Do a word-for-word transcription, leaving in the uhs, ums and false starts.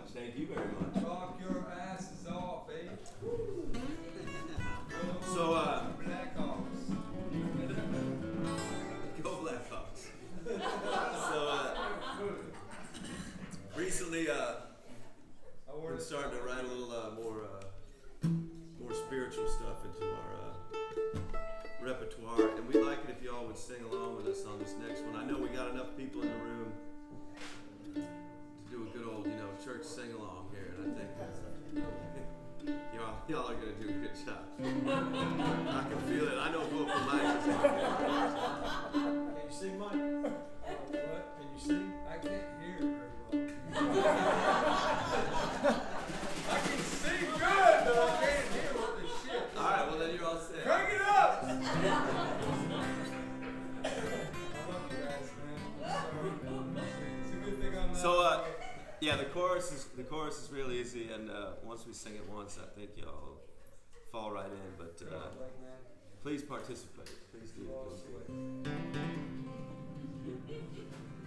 Thank you very much. Rock your asses off, eh? So, uh, Blackhawks. Go Blackhawks. So, uh, recently, uh, I've been starting to write a little uh, more, uh, more spiritual stuff into our uh, repertoire, and we'd like it if y'all would sing along with us on this next one. I know we got enough people in the room to do a good old, you know, church sing along here, and I think uh, y'all, y'all are gonna do a good job. I can feel it. I know vocal Mike. Can you sing, Mike? Uh, what? Can you sing? I can't hear very well. I can sing good, but I can't hear what the shit. All right, well then you're all set. Crank it up! I love you guys, man. I'm sorry. It's a good thing I'm not. So, uh, yeah, the chorus is the chorus is real easy, and uh, once we sing it once, I think y'all fall right in. But uh, please participate. Please do.